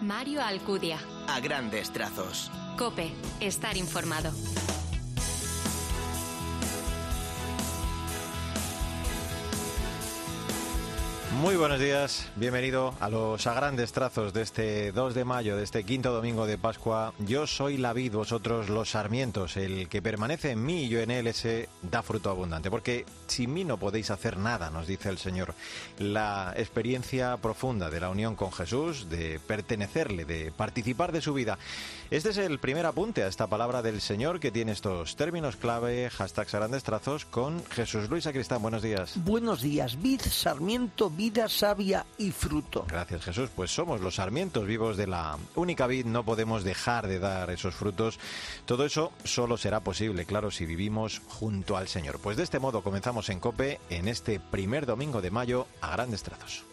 Mario Alcudia. A grandes trazos. COPE. Estar informado. Muy buenos días, bienvenido a los A Grandes Trazos de este 2 de mayo, de este quinto domingo de Pascua. Yo soy la vid, vosotros los sarmientos. El que permanece en mí y yo en él, ese da fruto abundante. Porque sin mí no podéis hacer nada, nos dice el Señor. La experiencia profunda de la unión con Jesús, de pertenecerle, de participar de su vida. Este es el primer apunte a esta palabra del Señor que tiene estos términos clave, hashtags A Grandes Trazos, con Jesús Luis Sacristán. Buenos días. Buenos días, vid, sarmiento, vida savia y fruto. Gracias, Jesús. Pues somos los sarmientos vivos de la única vid, no podemos dejar de dar esos frutos. Todo eso solo será posible, claro, si vivimos junto al Señor. Pues de este modo comenzamos en COPE en este primer domingo de mayo a grandes trazos.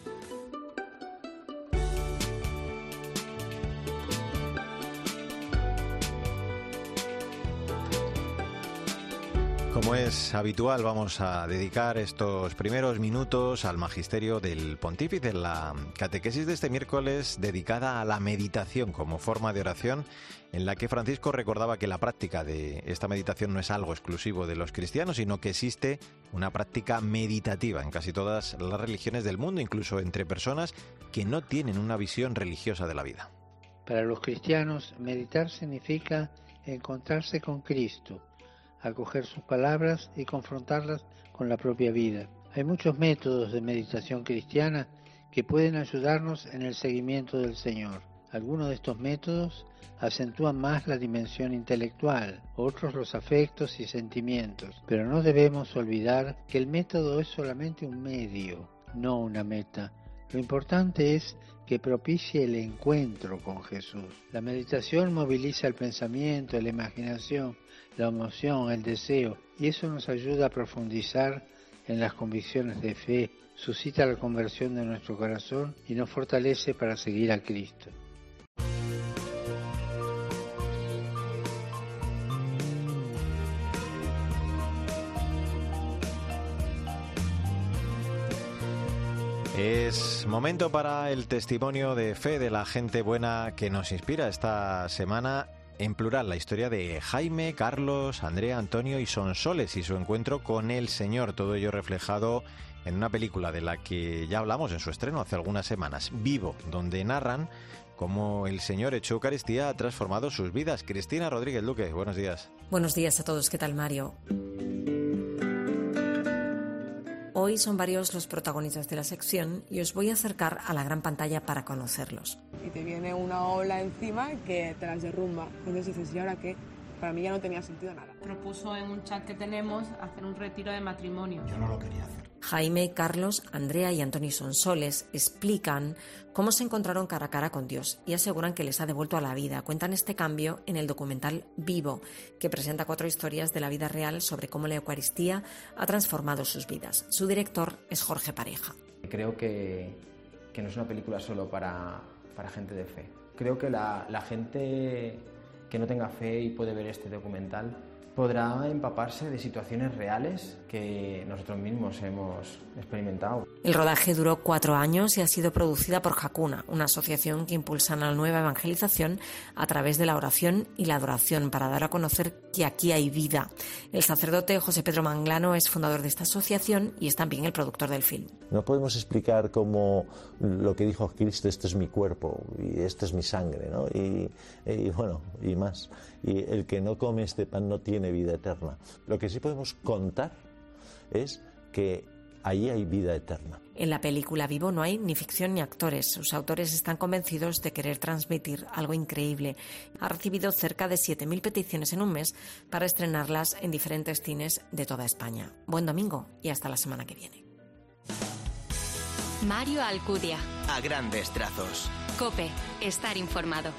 Como es habitual, vamos a dedicar estos primeros minutos al magisterio del pontífice, la catequesis de este miércoles dedicada a la meditación como forma de oración, en la que Francisco recordaba que la práctica de esta meditación no es algo exclusivo de los cristianos, sino que existe una práctica meditativa en casi todas las religiones del mundo, incluso entre personas que no tienen una visión religiosa de la vida. Para los cristianos, meditar significa encontrarse con Cristo, acoger sus palabras y confrontarlas con la propia vida. Hay muchos métodos de meditación cristiana que pueden ayudarnos en el seguimiento del Señor. Algunos de estos métodos acentúan más la dimensión intelectual, otros los afectos y sentimientos, pero no debemos olvidar que el método es solamente un medio, no una meta. Lo importante es que propicie el encuentro con Jesús. La meditación moviliza el pensamiento, la imaginación, la emoción, el deseo, y eso nos ayuda a profundizar en las convicciones de fe, suscita la conversión de nuestro corazón y nos fortalece para seguir a Cristo. Es momento para el testimonio de fe de la gente buena que nos inspira esta semana, en plural, la historia de Jaime, Carlos, Andrea, Antonio y Sonsoles y su encuentro con el Señor. Todo ello reflejado en una película de la que ya hablamos en su estreno hace algunas semanas, Vivo, donde narran cómo el Señor hecho Eucaristía ha transformado sus vidas. Cristina Rodríguez Luque, buenos días. Buenos días a todos, ¿qué tal, Mario? Hoy son varios los protagonistas de la sección y os voy a acercar a la gran pantalla para conocerlos. Y te viene una ola encima que te las derrumba. Entonces dices, ¿y ahora qué? Para mí ya no tenía sentido nada. Propuso en un chat que tenemos hacer un retiro de matrimonio. Yo no lo quería hacer. Jaime, Carlos, Andrea y Antonio Sonsoles explican cómo se encontraron cara a cara con Dios y aseguran que les ha devuelto a la vida. Cuentan este cambio en el documental Vivo, que presenta 4 historias de la vida real sobre cómo la Eucaristía ha transformado sus vidas. Su director es Jorge Pareja. Creo que no es una película solo para gente de fe. Creo que la gente que no tenga fe y puede ver este documental podrá empaparse de situaciones reales que nosotros mismos hemos experimentado. El rodaje duró 4 años y ha sido producida por Hakuna, una asociación que impulsa la nueva evangelización a través de la oración y la adoración para dar a conocer que aquí hay vida. El sacerdote José Pedro Manglano es fundador de esta asociación y es también el productor del film. No podemos explicar como lo que dijo Cristo, este es mi cuerpo y este es mi sangre, ¿no? Y más. Y el que no come este pan no tiene vida eterna. Lo que sí podemos contar es que allí hay vida eterna. En la película Vivo no hay ni ficción ni actores. Sus autores están convencidos de querer transmitir algo increíble. Ha recibido cerca de 7.000 peticiones en un mes para estrenarlas en diferentes cines de toda España. Buen domingo y hasta la semana que viene. Mario Alcudia. A grandes trazos. COPE. Estar informado.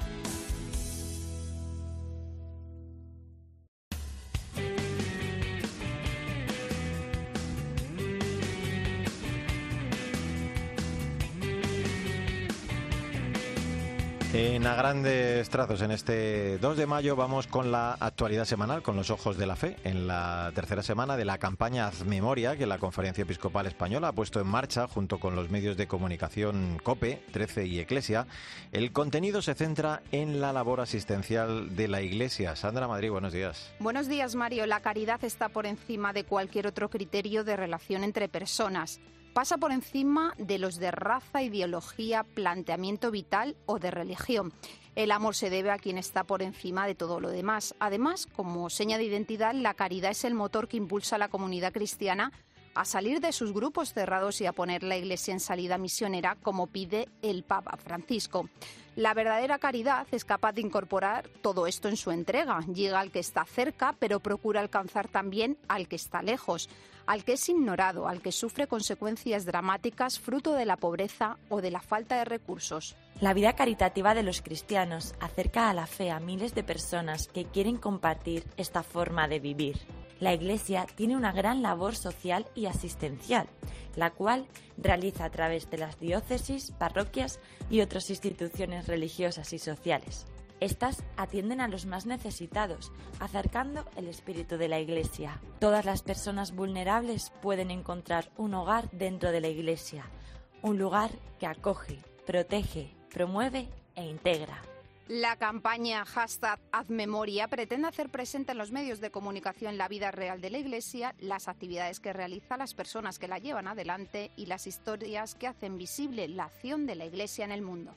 En A Grandes Trazos, en este 2 de mayo, vamos con la actualidad semanal, con los ojos de la fe, en la tercera semana de la campaña Haz Memoria, que la Conferencia Episcopal Española ha puesto en marcha junto con los medios de comunicación COPE, 13 y Eclesia. El contenido se centra en la labor asistencial de la Iglesia. Sandra Madrid, buenos días. Buenos días, Mario. La caridad está por encima de cualquier otro criterio de relación entre personas. Pasa por encima de los de raza, ideología, planteamiento vital o de religión. El amor se debe a quien está por encima de todo lo demás. Además, como seña de identidad, la caridad es el motor que impulsa a la comunidad cristiana a salir de sus grupos cerrados y a poner la Iglesia en salida misionera, como pide el Papa Francisco. La verdadera caridad es capaz de incorporar todo esto en su entrega. Llega al que está cerca, pero procura alcanzar también al que está lejos, al que es ignorado, al que sufre consecuencias dramáticas fruto de la pobreza o de la falta de recursos. La vida caritativa de los cristianos acerca a la fe a miles de personas que quieren compartir esta forma de vivir. La Iglesia tiene una gran labor social y asistencial, la cual realiza a través de las diócesis, parroquias y otras instituciones religiosas y sociales. Estas atienden a los más necesitados, acercando el espíritu de la Iglesia. Todas las personas vulnerables pueden encontrar un hogar dentro de la Iglesia, un lugar que acoge, protege, promueve e integra. La campaña #HazMemoria pretende hacer presente en los medios de comunicación la vida real de la Iglesia, las actividades que realiza, las personas que la llevan adelante y las historias que hacen visible la acción de la Iglesia en el mundo.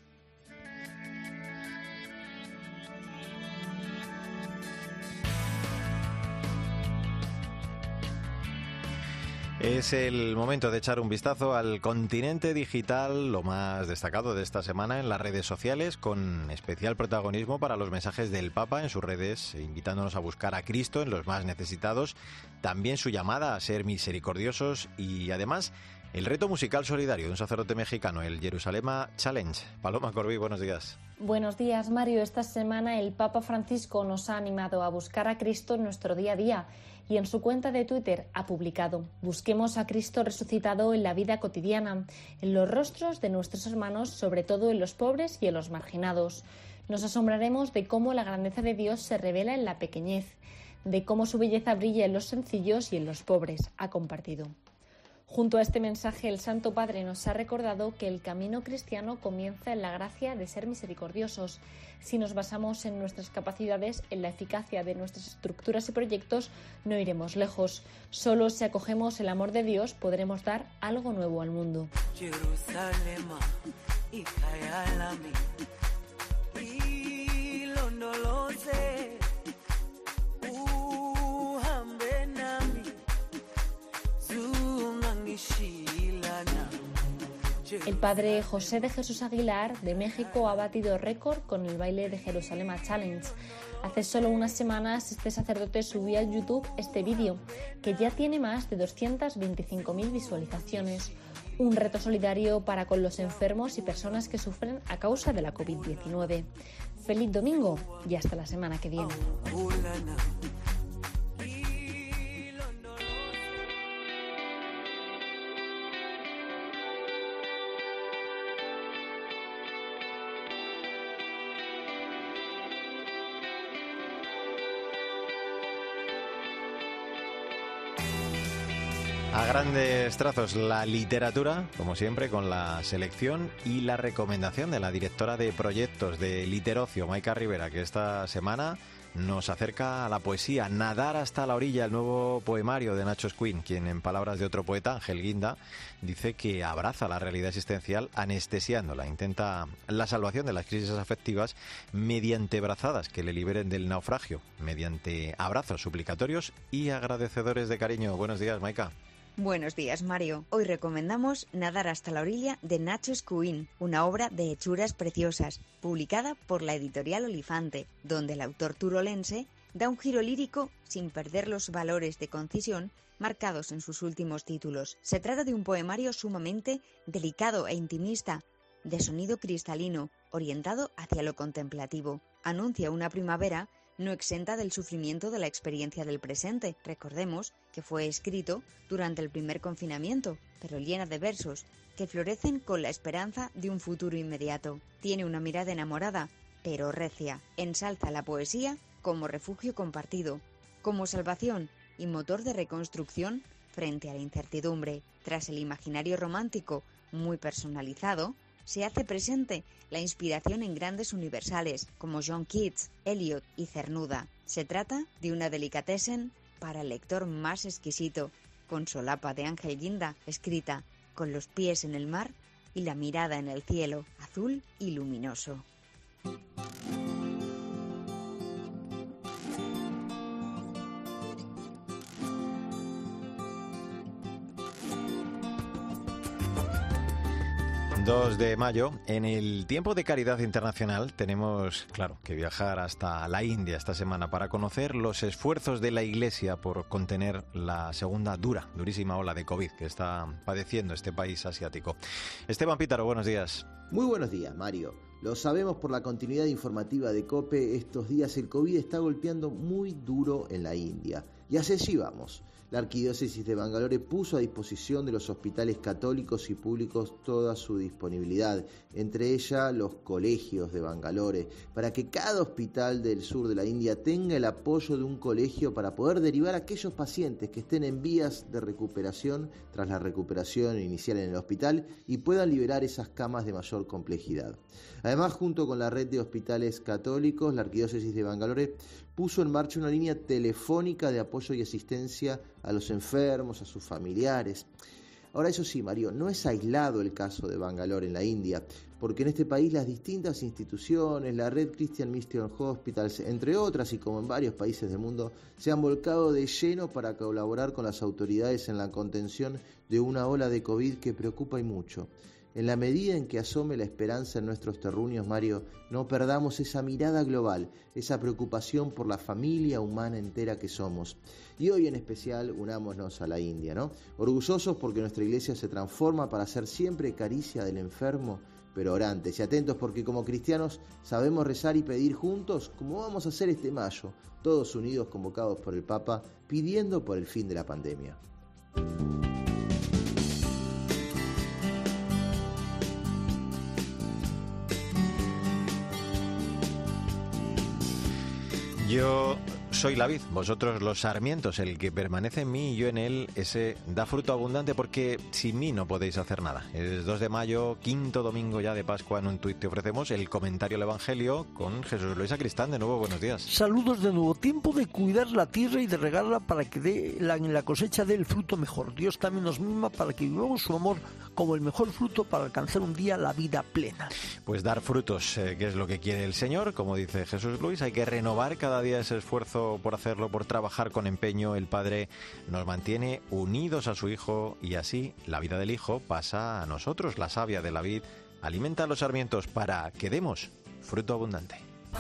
Es el momento de echar un vistazo al continente digital, lo más destacado de esta semana en las redes sociales, con especial protagonismo para los mensajes del Papa en sus redes, invitándonos a buscar a Cristo en los más necesitados, también su llamada a ser misericordiosos y además el reto musical solidario de un sacerdote mexicano, el Jerusalema Challenge. Paloma Corbí, buenos días. Buenos días, Mario. Esta semana el Papa Francisco nos ha animado a buscar a Cristo en nuestro día a día y en su cuenta de Twitter ha publicado: busquemos a Cristo resucitado en la vida cotidiana, en los rostros de nuestros hermanos, sobre todo en los pobres y en los marginados. Nos asombraremos de cómo la grandeza de Dios se revela en la pequeñez, de cómo su belleza brilla en los sencillos y en los pobres, ha compartido. Junto a este mensaje, el Santo Padre nos ha recordado que el camino cristiano comienza en la gracia de ser misericordiosos. Si nos basamos en nuestras capacidades, en la eficacia de nuestras estructuras y proyectos, no iremos lejos. Solo si acogemos el amor de Dios podremos dar algo nuevo al mundo. El padre José de Jesús Aguilar, de México, ha batido récord con el baile de Jerusalema Challenge. Hace solo unas semanas, este sacerdote subió a YouTube este vídeo, que ya tiene más de 225.000 visualizaciones. Un reto solidario para con los enfermos y personas que sufren a causa de la COVID-19. Feliz domingo y hasta la semana que viene. A grandes trazos, la literatura, como siempre, con la selección y la recomendación de la directora de proyectos de Literocio, Maika Rivera, que esta semana nos acerca a la poesía Nadar hasta la orilla, el nuevo poemario de Nacho Escuín, quien, en palabras de otro poeta, Ángel Guinda, dice que abraza la realidad existencial anestesiándola, intenta la salvación de las crisis afectivas mediante brazadas que le liberen del naufragio, mediante abrazos suplicatorios y agradecedores de cariño. Buenos días, Maika. Buenos días, Mario. Hoy recomendamos Nadar hasta la orilla de Nacho Escuín, una obra de hechuras preciosas, publicada por la editorial Olifante, donde el autor turolense da un giro lírico sin perder los valores de concisión marcados en sus últimos títulos. Se trata de un poemario sumamente delicado e intimista, de sonido cristalino, orientado hacia lo contemplativo. Anuncia una primavera no exenta del sufrimiento de la experiencia del presente. Recordemos que fue escrito durante el primer confinamiento, pero llena de versos que florecen con la esperanza de un futuro inmediato. Tiene una mirada enamorada, pero recia. Ensalza la poesía como refugio compartido, como salvación y motor de reconstrucción frente a la incertidumbre. Tras el imaginario romántico, muy personalizado, se hace presente la inspiración en grandes universales como John Keats, Eliot y Cernuda. Se trata de una delicatessen para el lector más exquisito, con solapa de Ángel Guinda, escrita con los pies en el mar y la mirada en el cielo, azul y luminoso. 2 de mayo, en el tiempo de caridad internacional tenemos, claro, que viajar hasta la India esta semana para conocer los esfuerzos de la Iglesia por contener la segunda durísima ola de COVID que está padeciendo este país asiático. Esteban Pítaro, buenos días. Muy buenos días, Mario. Lo sabemos por la continuidad informativa de COPE, estos días el COVID está golpeando muy duro en la India. Y así vamos. La Arquidiócesis de Bangalore puso a disposición de los hospitales católicos y públicos toda su disponibilidad, entre ellas los colegios de Bangalore, para que cada hospital del sur de la India tenga el apoyo de un colegio para poder derivar a aquellos pacientes que estén en vías de recuperación tras la recuperación inicial en el hospital y puedan liberar esas camas de mayor complejidad. Además, junto con la red de hospitales católicos, la Arquidiócesis de Bangalore puso en marcha una línea telefónica de apoyo y asistencia a los enfermos, a sus familiares. Ahora, eso sí, Mario, no es aislado el caso de Bangalore en la India, porque en este país las distintas instituciones, la red Christian Mission Hospitals, entre otras, y como en varios países del mundo, se han volcado de lleno para colaborar con las autoridades en la contención de una ola de COVID que preocupa y mucho. En la medida en que asome la esperanza en nuestros terruños, Mario, no perdamos esa mirada global, esa preocupación por la familia humana entera que somos. Y hoy en especial unámonos a la India, ¿no? Orgullosos porque nuestra iglesia se transforma para ser siempre caricia del enfermo, pero orantes y atentos porque como cristianos sabemos rezar y pedir juntos, como vamos a hacer este mayo, todos unidos convocados por el Papa, pidiendo por el fin de la pandemia. Yo soy la vid, vosotros los sarmientos, el que permanece en mí y yo en él, ese da fruto abundante porque sin mí no podéis hacer nada. Es 2 de mayo, quinto domingo ya de Pascua. En un tuit te ofrecemos el comentario al Evangelio con Jesús Luis Sacristán. De nuevo, buenos días. Saludos de nuevo. Tiempo de cuidar la tierra y de regarla para que en la cosecha dé el fruto mejor. Dios también nos mima para que vivamos su amor como el mejor fruto para alcanzar un día la vida plena. Pues dar frutos, que es lo que quiere el Señor, como dice Jesús Luis. Hay que renovar cada día ese esfuerzo por hacerlo, por trabajar con empeño. El Padre nos mantiene unidos a su Hijo y así la vida del Hijo pasa a nosotros. La savia de la vid alimenta a los sarmientos para que demos fruto abundante.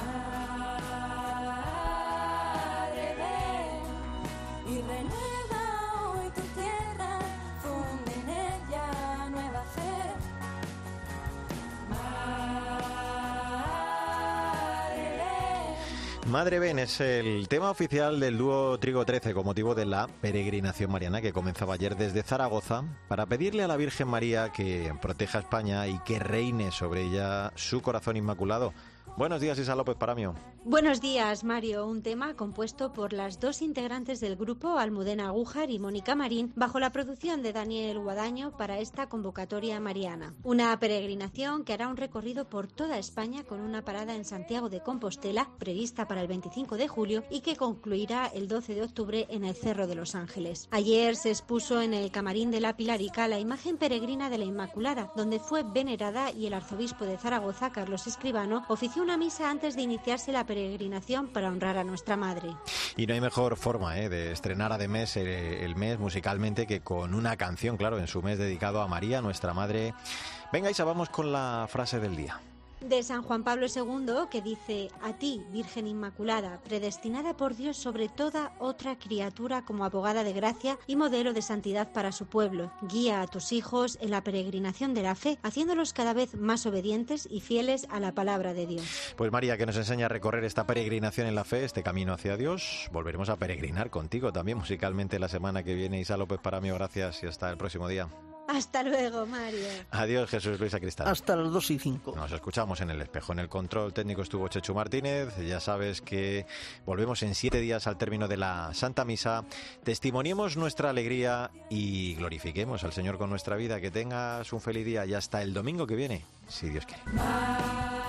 Madre Ven es el tema oficial del dúo Trigo 13 con motivo de la peregrinación mariana que comenzaba ayer desde Zaragoza para pedirle a la Virgen María que proteja a España y que reine sobre ella su corazón inmaculado. Buenos días, Isa López Paramio. Buenos días, Mario. Un tema compuesto por las 2 integrantes del grupo, Almudena Agújar y Mónica Marín, bajo la producción de Daniel Guadaño para esta convocatoria mariana. Una peregrinación que hará un recorrido por toda España con una parada en Santiago de Compostela, prevista para el 25 de julio y que concluirá el 12 de octubre en el Cerro de los Ángeles. Ayer se expuso en el Camarín de la Pilarica la imagen peregrina de la Inmaculada, donde fue venerada y el arzobispo de Zaragoza, Carlos Escribano, ofició una misa antes de iniciarse la peregrinación para honrar a nuestra Madre. Y no hay mejor forma de estrenar además el mes musicalmente que con una canción, claro, en su mes dedicado a María, nuestra Madre. Venga, Isa, vamos con la frase del día. De San Juan Pablo II, que dice: a ti, Virgen Inmaculada, predestinada por Dios sobre toda otra criatura como abogada de gracia y modelo de santidad para su pueblo, guía a tus hijos en la peregrinación de la fe, haciéndolos cada vez más obedientes y fieles a la palabra de Dios. Pues María, que nos enseña a recorrer esta peregrinación en la fe, este camino hacia Dios. Volveremos a peregrinar contigo también musicalmente la semana que viene. Isa López Paramio, gracias y hasta el próximo día. Hasta luego, Mario. Adiós, Jesús Luis Sacristán. Hasta las 2:05. Nos escuchamos en el espejo. En el control técnico estuvo Chechu Martínez. Ya sabes que volvemos en 7 días al término de la Santa Misa. Testimoniemos nuestra alegría y glorifiquemos al Señor con nuestra vida. Que tengas un feliz día y hasta el domingo que viene, si Dios quiere.